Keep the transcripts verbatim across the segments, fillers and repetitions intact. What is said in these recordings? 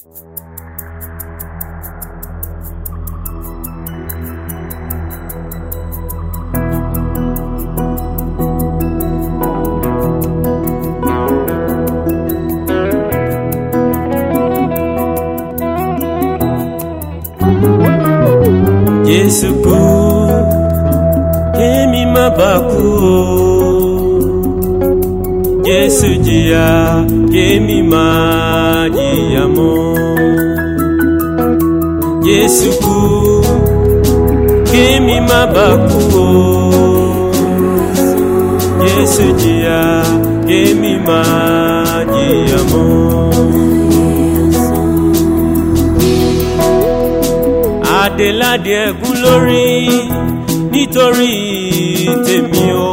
Jésù kú kémi má bàa kú o, Jésù jìyà kémi má jìyà mọ́. Jésù kú kémi má bàa kú o, Jésù jìyà kémi má jìyà mọ́. Adéládé ẹ̀gún lórí nítorí tèmi o,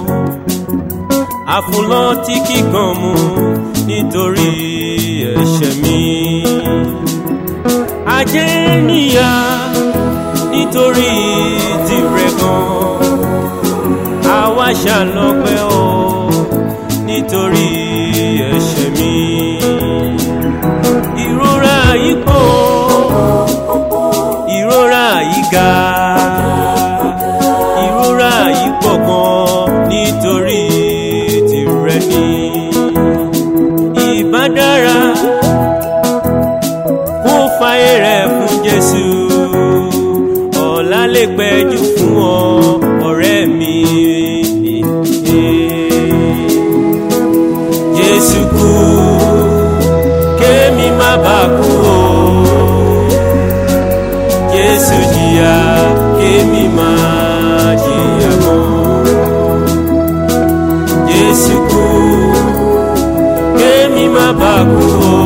àfúnlọ́ tí kíkan mú nítorí ẹ̀ṣẹ̀ mi. Ajéníyà nítorí tìrẹ gan, àwa ṣàlọ́pẹ́ o nítorí ẹ̀ṣẹ̀ mi. Ìrora yìí pọ̀, ìrora yìí ga, ìrora yìí pọ̀ gan nítorí tìrẹ ni. Ìbá dára kó fàyè rẹ̀ fún Jésù, ọ̀la lè pẹ́jù fún ọ ọ̀rẹ́ mi. Jésù kú kémi má bàa kú o, Jésù jìyà kémi má jìyà mọ́. Jésù kú kémi má bàa kú o,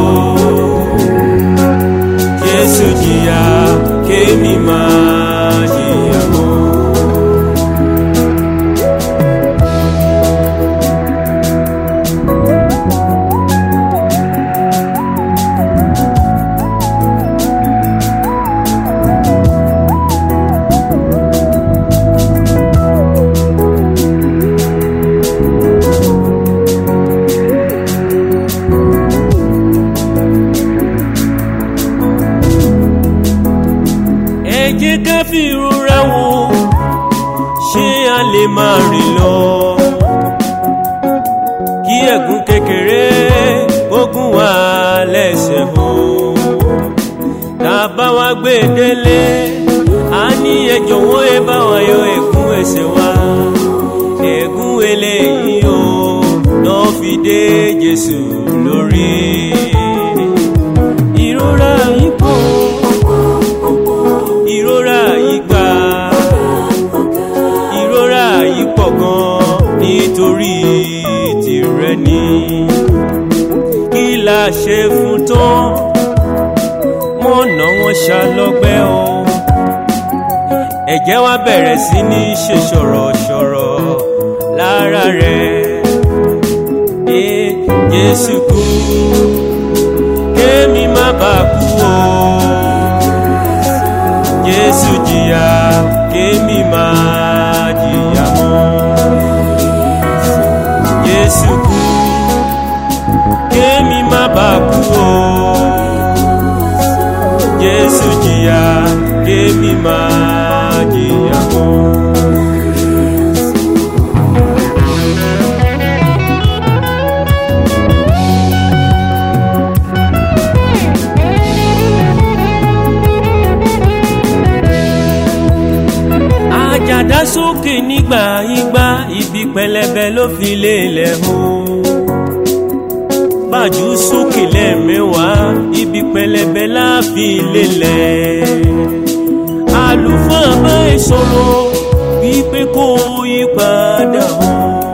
Jésù jìyà kémi má jìyà mọ́. Ẹ jẹ́ ká fi ìrora wò, ṣé a lè máa rìn lọ? Kí ẹ̀gún kékeré gbógun wá lẹ́sẹ̀ hó. Tá a bá wá gbé délé, a ní ẹ jọ̀wọ́ ẹ bá wa yọ ẹ̀gún ẹ̀ṣẹ̀ wa. Ẹ̀gún eléyìí o náà fi dé Jésù lórí. Ìrora yìí pọ̀, ìrora yìí gbà, ìrora yìí pọ̀ gan nítorí tìrẹ ni. Kí la ṣe fún tán, wọ́n ná wọn ṣàlọ́gbẹ́ o. Ẹ̀jẹ̀ wa bẹ̀rẹ̀ sí ní ṣe ṣọ̀rọ̀ṣọ̀rọ̀ lára rẹ̀. Jésù kú kémi má bàa kú o, Jésù jìyà kémi má jìyà mọ́. Jésù kú kémi má bàa kú o, Jésù jìyà kémi má jìyà mọ́. Àjàdá sókè nígbà ìgbà, ibi pẹlẹbẹ ló fi lélẹ̀ o. Bàjú sókè lẹ́ẹ̀mẹ́wàá, ibi pẹlẹbẹ la fi lélẹ̀. Àlùfáà bá ẹ sọ̀rọ̀ wípé kó yí padà o.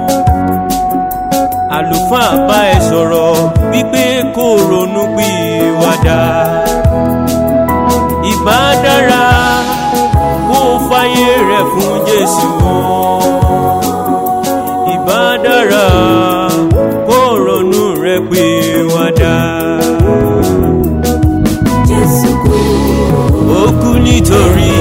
Àlùfáà bá ẹ sọ̀rọ̀ wípé kó ronú pìwàdà. Ìbá dára kó fàyè rẹ̀ fún Jésù o. Ìbá dára kó ronú rẹ̀ pìwàdà. Jésù kú, Ó kú nítorí